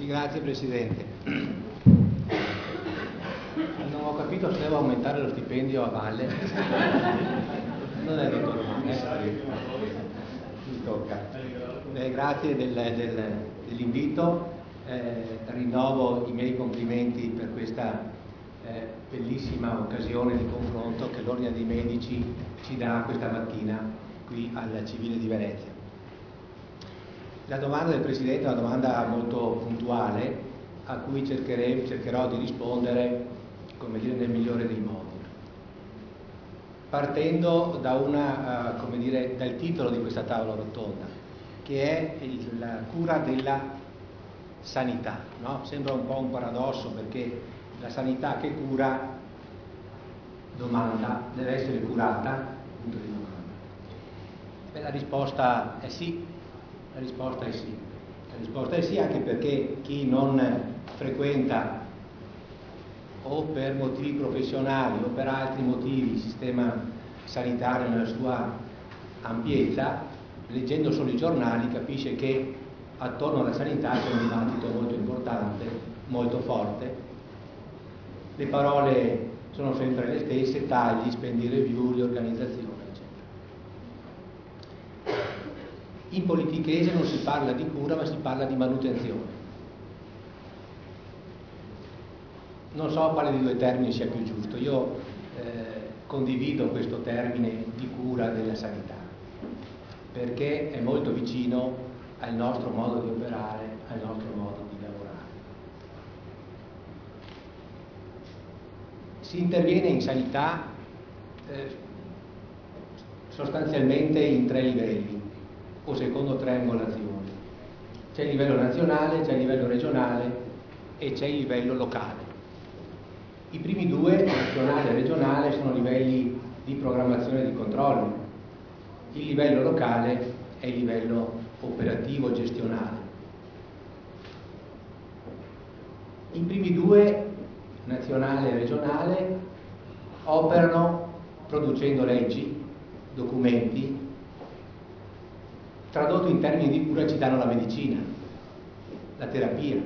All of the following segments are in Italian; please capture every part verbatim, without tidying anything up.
Sì, grazie Presidente. Non ho capito se devo aumentare lo stipendio a valle. Non è dottor Romano, eh? Mi tocca. Eh, grazie del, del, dell'invito. Eh, rinnovo i miei complimenti per questa eh, bellissima occasione di confronto che l'Ordine dei Medici ci dà questa mattina qui al Civile di Venezia. La domanda del Presidente è una domanda molto puntuale a cui cercherei, cercherò di rispondere, come dire, nel migliore dei modi. Partendo da una, uh, come dire, dal titolo di questa tavola rotonda, che è il, la cura della sanità, no? Sembra un po' un paradosso perché la sanità che cura domanda, deve essere curata, punto di domanda. Beh, la risposta è sì. La risposta è sì. La risposta è sì anche perché chi non frequenta o per motivi professionali o per altri motivi il sistema sanitario nella sua ampiezza, leggendo solo i giornali capisce che attorno alla sanità c'è un dibattito molto importante, molto forte. Le parole sono sempre le stesse: tagli, spending review, riorganizzazione. In politichese non si parla di cura, ma si parla di manutenzione. Non so quale dei due termini sia più giusto. Io eh, condivido questo termine di cura della sanità, perché è molto vicino al nostro modo di operare, al nostro modo di lavorare. Si interviene in sanità eh, sostanzialmente in tre livelli, o secondo tre angolazioni. C'è il livello nazionale, c'è il livello regionale e c'è il livello locale. I primi due, nazionale e regionale, sono livelli di programmazione e di controllo. Il livello locale è il livello operativo gestionale. I primi due, nazionale e regionale, operano producendo leggi, documenti. Tradotto in termini di cura ci danno la medicina, la terapia.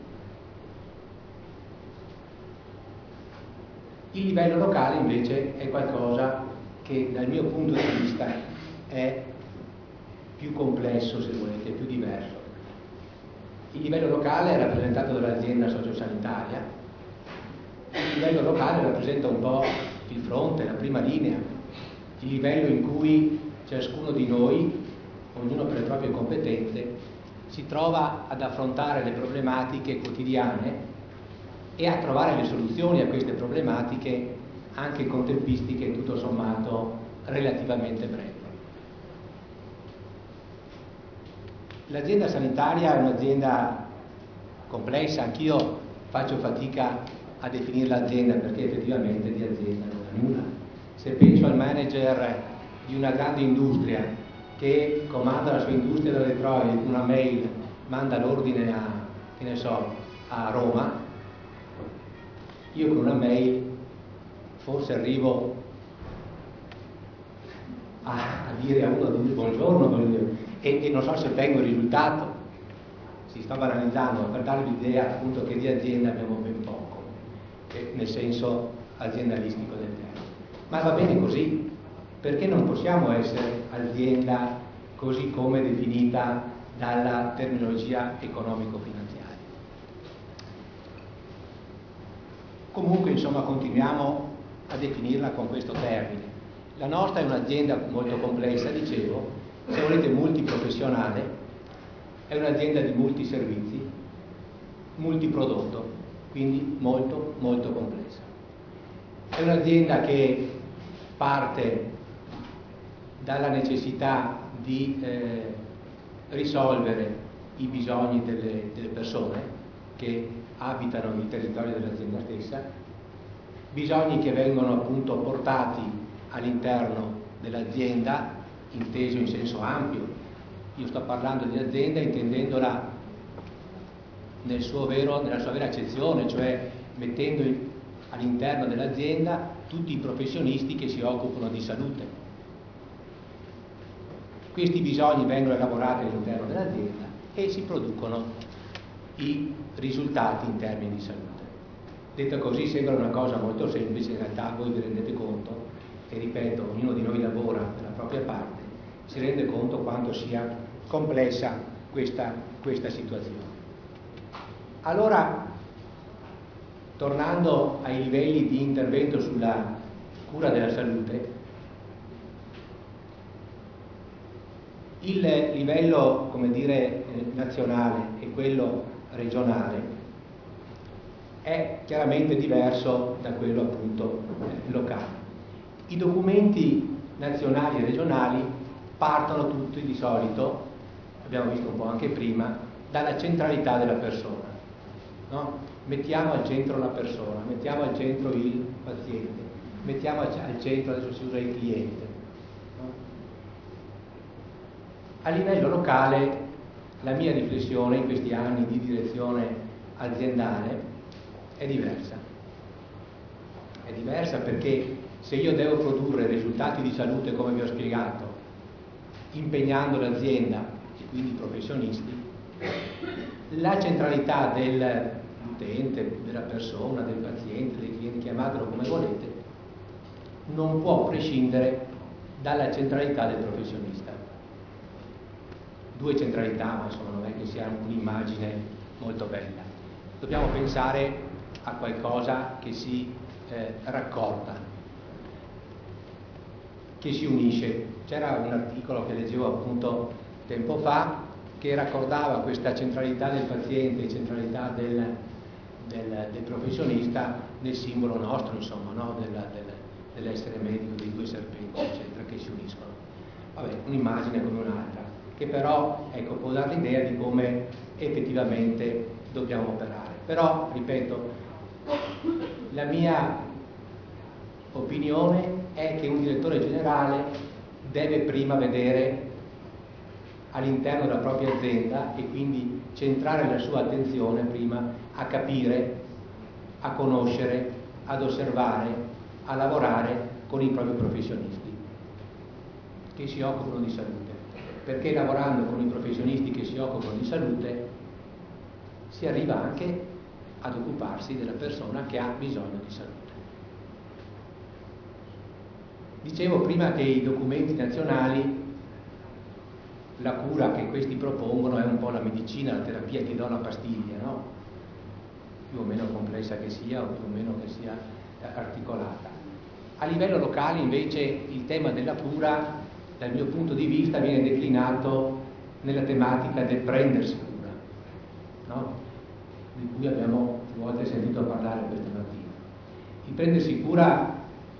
Il livello locale invece è qualcosa che dal mio punto di vista è più complesso, se volete, più diverso. Il livello locale è rappresentato dall'azienda sociosanitaria, il livello locale rappresenta un po' il fronte, la prima linea, il livello in cui ciascuno di noi, ognuno per le proprie competenze, si trova ad affrontare le problematiche quotidiane e a trovare le soluzioni a queste problematiche anche con tempistiche tutto sommato relativamente brevi. L'azienda sanitaria è un'azienda complessa, anch'io faccio fatica a definire l'azienda perché effettivamente di azienda non ha nulla. Se penso al manager di una grande industria che comanda la sua industria da Detroit, una mail manda l'ordine a, che ne so, a Roma, io con una mail forse arrivo a, a dire a uno di buongiorno e, e non so se ottengo il risultato. Si sta banalizzando, per darvi l'idea appunto che di azienda abbiamo ben poco, eh, nel senso aziendalistico del termine. Ma va bene così, perché non possiamo essere azienda così come definita dalla terminologia economico-finanziaria. Comunque, insomma, continuiamo a definirla con questo termine. La nostra è un'azienda molto complessa, dicevo, se volete multiprofessionale, è un'azienda di multiservizi, multiprodotto, quindi molto, molto complessa. È un'azienda che parte dalla necessità di eh, risolvere i bisogni delle, delle persone che abitano il territorio dell'azienda stessa, bisogni che vengono appunto portati all'interno dell'azienda, inteso in senso ampio. Io sto parlando di azienda intendendola nel suo vero, nella sua vera accezione, cioè mettendo all'interno dell'azienda tutti i professionisti che si occupano di salute. Questi bisogni vengono elaborati all'interno dell'azienda e si producono i risultati in termini di salute. Detta così sembra una cosa molto semplice, in realtà voi vi rendete conto, e ripeto, ognuno di noi lavora nella propria parte, si rende conto quanto sia complessa questa, questa situazione. Allora, tornando ai livelli di intervento sulla cura della salute, il livello, come dire, nazionale e quello regionale è chiaramente diverso da quello appunto locale. I documenti nazionali e regionali partono tutti di solito, abbiamo visto un po' anche prima, dalla centralità della persona, no? Mettiamo al centro la persona, mettiamo al centro il paziente, mettiamo al centro, adesso si usa il cliente, no? A livello locale la mia riflessione in questi anni di direzione aziendale è diversa. È diversa perché se io devo produrre risultati di salute, come vi ho spiegato, impegnando l'azienda e quindi i professionisti, la centralità dell'utente, della persona, del paziente, del cliente, chiamatelo come volete, non può prescindere dalla centralità del professionista. Due centralità, ma insomma non è che sia un'immagine molto bella. Dobbiamo pensare a qualcosa che si eh, raccorda, che si unisce. C'era un articolo che leggevo appunto tempo fa che raccordava questa centralità del paziente e centralità del, del, del professionista nel simbolo nostro, insomma, no? Della, del, dell'essere medico dei due serpenti, eccetera, che si uniscono. Vabbè, un'immagine come un'altra, che però, ecco, può dare l'idea di come effettivamente dobbiamo operare. Però, ripeto, la mia opinione è che un direttore generale deve prima vedere all'interno della propria azienda e quindi centrare la sua attenzione prima a capire, a conoscere, ad osservare, a lavorare con i propri professionisti che si occupano di salute, perché lavorando con i professionisti che si occupano di salute si arriva anche ad occuparsi della persona che ha bisogno di salute. Dicevo prima che i documenti nazionali, la cura che questi propongono è un po' la medicina, la terapia, ti do una pastiglia, no? Più o meno complessa che sia o più o meno che sia articolata. A livello locale invece il tema della cura, dal mio punto di vista, viene declinato nella tematica del prendersi cura, no? Di cui abbiamo più volte sentito parlare questa mattina. Il prendersi cura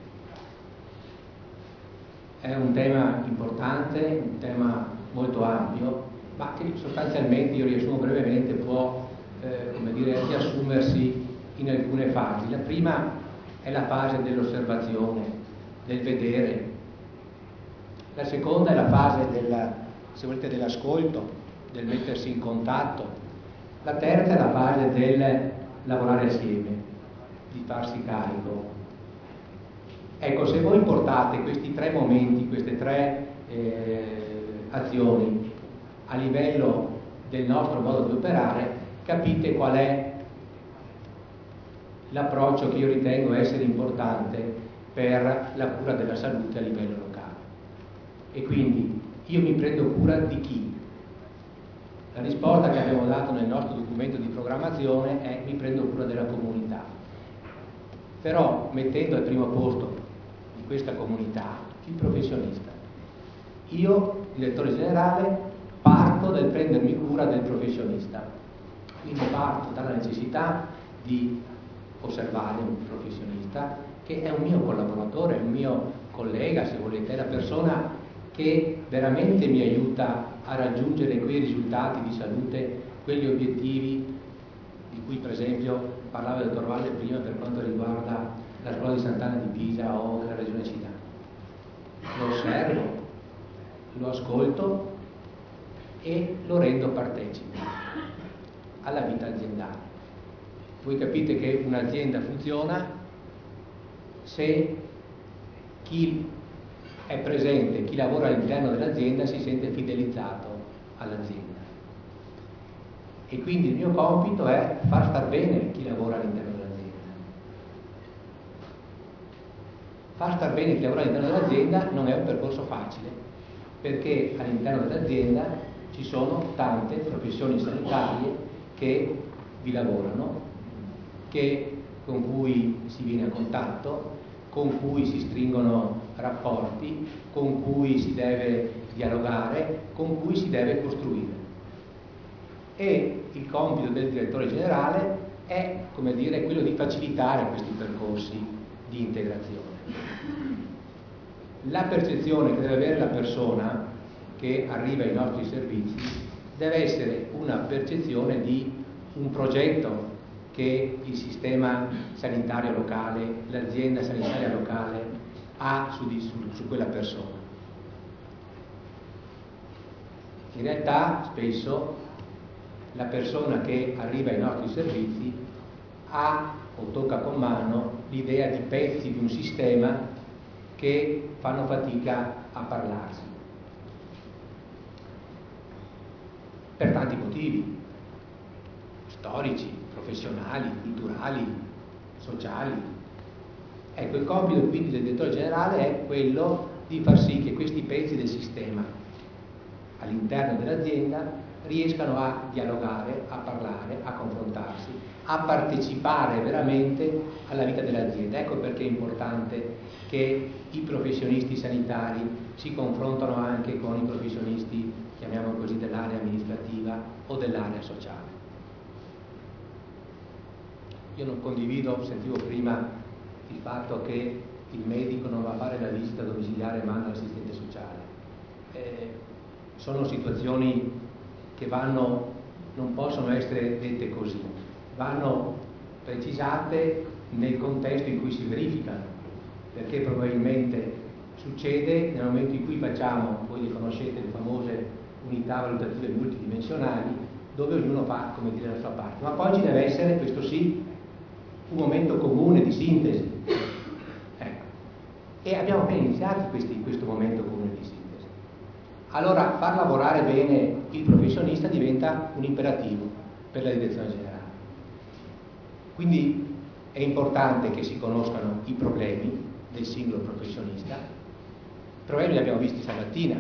è un tema importante, un tema molto ampio, ma che sostanzialmente, io riassumo brevemente, può eh, come dire, riassumersi in alcune fasi. La prima è la fase dell'osservazione, del vedere. La seconda è la fase della, se volete, dell'ascolto, del mettersi in contatto. La terza è la fase del lavorare assieme, di farsi carico. Ecco, se voi portate questi tre momenti, queste tre eh, azioni a livello del nostro modo di operare, capite qual è l'approccio che io ritengo essere importante per la cura della salute a livello locale. E quindi io mi prendo cura di chi? La risposta che abbiamo dato nel nostro documento di programmazione è: mi prendo cura della comunità, però mettendo al primo posto di questa comunità il professionista. Io, direttore generale, parto dal prendermi cura del professionista, quindi parto dalla necessità di osservare un professionista che è un mio collaboratore, è un mio collega, se volete, è la persona che veramente mi aiuta a raggiungere quei risultati di salute, quegli obiettivi di cui per esempio parlava il dottor Valle prima per quanto riguarda la scuola di Sant'Anna di Pisa o la Regione Città. Lo osservo, lo ascolto e lo rendo partecipe alla vita aziendale. Voi capite che un'azienda funziona se chi è presente, chi lavora all'interno dell'azienda si sente fidelizzato all'azienda. e quindi il mio compito è far star bene chi lavora all'interno dell'azienda. Far star bene chi lavora all'interno dell'azienda non è un percorso facile, perché all'interno dell'azienda ci sono tante professioni sanitarie che vi lavorano, che, con cui si viene a contatto, con cui si stringono rapporti, con cui si deve dialogare, con cui si deve costruire. E il compito del direttore generale è, come dire, quello di facilitare questi percorsi di integrazione. La percezione che deve avere la persona che arriva ai nostri servizi deve essere una percezione di un progetto che il sistema sanitario locale, l'azienda sanitaria locale ha su, di, su, su quella persona. In realtà spesso la persona che arriva ai nostri servizi ha o tocca con mano l'idea di pezzi di un sistema che fanno fatica a parlarsi. Per tanti motivi, storici, professionali, culturali, sociali. Ecco, il compito quindi del direttore generale è quello di far sì che questi pezzi del sistema all'interno dell'azienda riescano a dialogare, a parlare, a confrontarsi, a partecipare veramente alla vita dell'azienda. Ecco perché è importante che i professionisti sanitari si confrontano anche con i professionisti, chiamiamolo così, dell'area amministrativa o dell'area sociale. Io non condivido, sentivo prima il fatto che il medico non va a fare la visita domiciliare e manda l'assistente sociale. Eh, sono situazioni che vanno, non possono essere dette così, vanno precisate nel contesto in cui si verificano, perché probabilmente succede nel momento in cui facciamo, voi le conoscete, le famose unità valutative multidimensionali, dove ognuno fa, come dire, la sua parte, ma poi ci deve essere, questo sì, un momento comune di sintesi. Ecco. E abbiamo appena iniziato questi, questo momento comune di sintesi. Allora far lavorare bene il professionista diventa un imperativo per la direzione generale. Quindi è importante che si conoscano i problemi del singolo professionista. I problemi li abbiamo visti stamattina: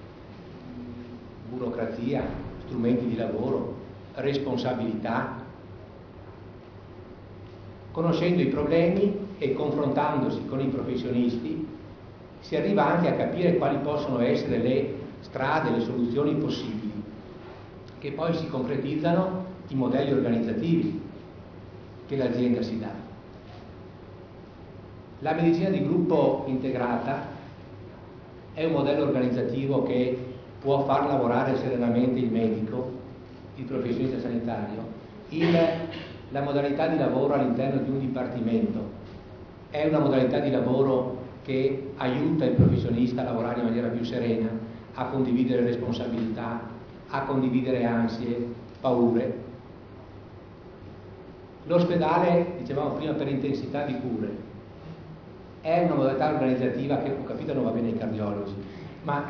burocrazia, strumenti di lavoro, responsabilità. Conoscendo i problemi e confrontandosi con i professionisti si arriva anche a capire quali possono essere le strade, le soluzioni possibili, che poi si concretizzano in modelli organizzativi che l'azienda si dà. La medicina di gruppo integrata è un modello organizzativo che può far lavorare serenamente il medico, il professionista sanitario. Il, la modalità di lavoro all'interno di un dipartimento è una modalità di lavoro che aiuta il professionista a lavorare in maniera più serena, a condividere responsabilità, a condividere ansie, paure. L'ospedale, dicevamo prima, per intensità di cure, è una modalità organizzativa che, ho capito, non va bene ai cardiologi, ma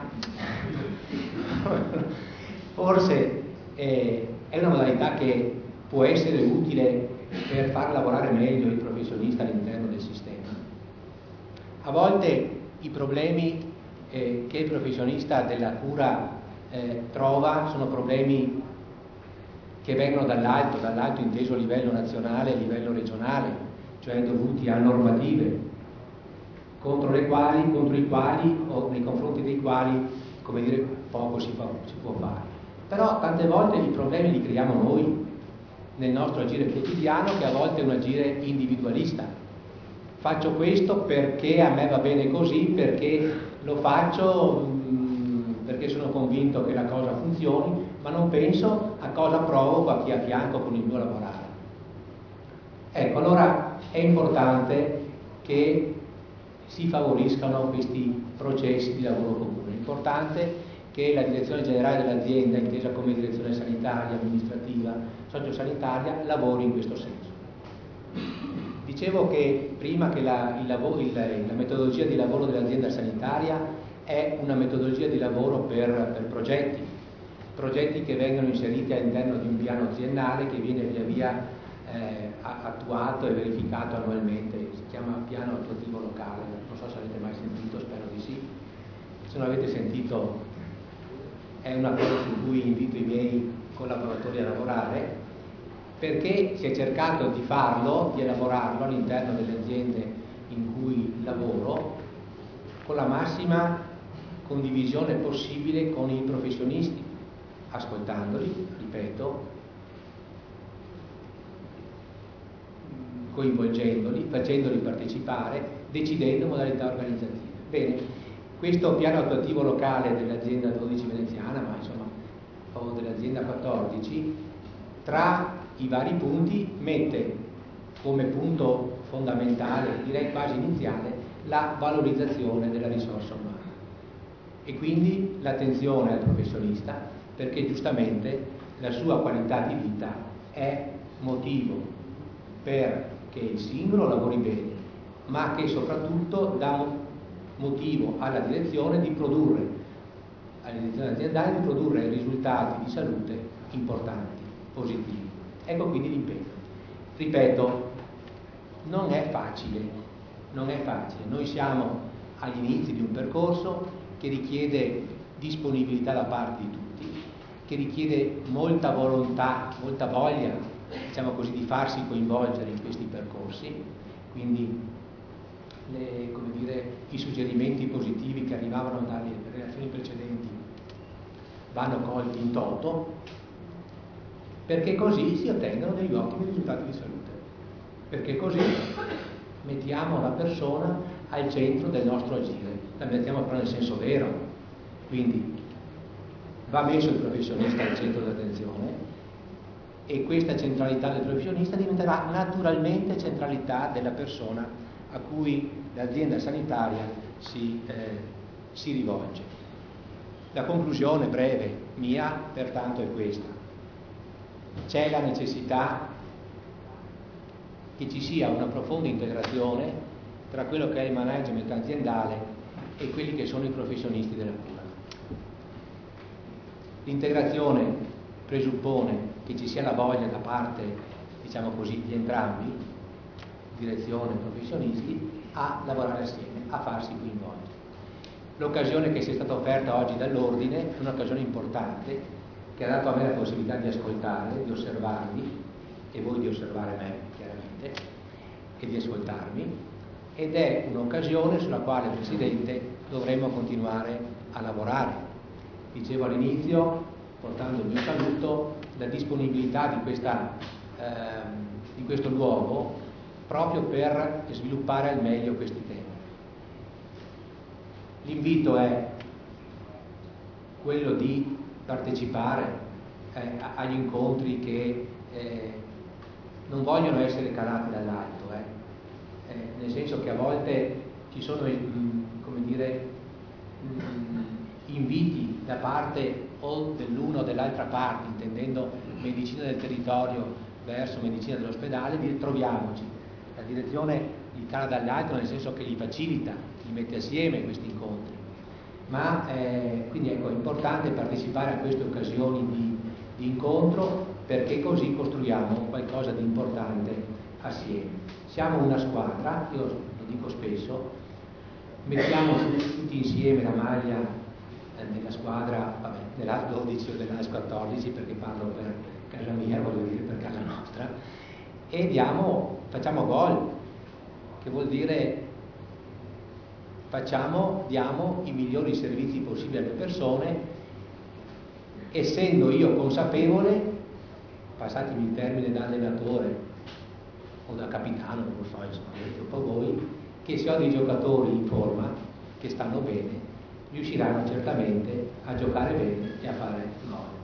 forse eh, è una modalità che può essere utile per far lavorare meglio il professionista all'interno del sistema. A volte i problemi eh, che il professionista della cura eh, trova sono problemi che vengono dall'alto, dall'alto inteso a livello nazionale e a livello regionale, cioè dovuti a normative contro le quali, contro i quali o nei confronti dei quali, come dire, poco si, fa, si può fare. Però tante volte i problemi li creiamo noi nel nostro agire quotidiano, che a volte è un agire individualista. Faccio questo perché a me va bene così, perché lo faccio mh, perché sono convinto che la cosa funzioni, ma non penso a cosa provoco a chi è a fianco con il mio lavorare. Ecco, allora è importante che si favoriscano questi processi di lavoro comune. È importante che la direzione generale dell'azienda, intesa come direzione sanitaria, amministrativa, sociosanitaria, lavori in questo senso. Dicevo che prima che la, il lavoro, il, la metodologia di lavoro dell'azienda sanitaria è una metodologia di lavoro per, per progetti. progetti che vengono inseriti all'interno di un piano aziendale che viene via via eh, attuato e verificato annualmente, si chiama piano attuativo locale, non so se avete mai sentito, spero di sì. Se non avete sentito è una cosa su cui invito i miei collaboratori a lavorare, perché si è cercato di farlo, di elaborarlo all'interno delle aziende in cui lavoro con la massima condivisione possibile con i professionisti, ascoltandoli, ripeto, coinvolgendoli, facendoli partecipare, decidendo modalità organizzative. Bene, questo piano attuativo locale dell'azienda dodici veneziana, ma insomma, o dell'azienda quattordici, tra i vari punti mette come punto fondamentale, direi quasi iniziale, la valorizzazione della risorsa umana e quindi l'attenzione al professionista, perché giustamente la sua qualità di vita è motivo perché il singolo lavori bene, ma che soprattutto dà motivo alla direzione di produrre, alla direzione aziendale di produrre risultati di salute importanti, positivi. Ecco quindi l'impegno. Ripeto, non è facile, non è facile. Noi siamo agli inizi di un percorso che richiede disponibilità da parte di tutti, che richiede molta volontà, molta voglia, diciamo così, di farsi coinvolgere in questi percorsi, quindi le, come dire, i suggerimenti positivi che arrivavano dalle relazioni precedenti vanno colti in toto, perché così si ottengono degli ottimi risultati di salute, perché così mettiamo la persona al centro del nostro agire, la mettiamo però nel senso vero, quindi va messo il professionista al centro dell'attenzione e questa centralità del professionista diventerà naturalmente centralità della persona a cui l'azienda sanitaria si, eh, si rivolge. La conclusione breve mia pertanto è questa: c'è la necessità che ci sia una profonda integrazione tra quello che è il management aziendale e quelli che sono i professionisti della cura. L'integrazione presuppone che ci sia la voglia da parte, diciamo così, di entrambi, direzione e professionisti, a lavorare assieme, a farsi coinvolgere. L'occasione che ci è stata offerta oggi dall'ordine è un'occasione importante che ha dato a me la possibilità di ascoltare, di osservarvi e voi di osservare me, chiaramente, e di ascoltarmi, ed è un'occasione sulla quale, Presidente, dovremmo continuare a lavorare. Dicevo all'inizio, portando il mio saluto, la disponibilità di, questa, eh, di questo luogo proprio per sviluppare al meglio questi temi. L'invito è quello di partecipare eh, agli incontri che eh, non vogliono essere calati dall'alto, eh. Eh, nel senso che a volte ci sono, mh, come dire, mh, inviti da parte o dell'una o dell'altra parte, intendendo medicina del territorio verso medicina dell'ospedale, di troviamoci. La direzione li cala dall'alto nel senso che li facilita, li mette assieme questi incontri. Ma eh, quindi ecco, è importante partecipare a queste occasioni di, di incontro, perché così costruiamo qualcosa di importante assieme. Siamo una squadra, io lo dico spesso, mettiamo tutti insieme la maglia eh, della squadra, vabbè, dell'A S dodici o dell'A S quattordici, perché parlo per casa mia, voglio dire per casa nostra, e diamo, facciamo gol, che vuol dire facciamo, diamo i migliori servizi possibili alle persone, essendo io consapevole, passatemi il termine da allenatore o da capitano, non lo so, insomma, vedete un po' voi, che se ho dei giocatori in forma, che stanno bene, riusciranno certamente a giocare bene e a fare gol.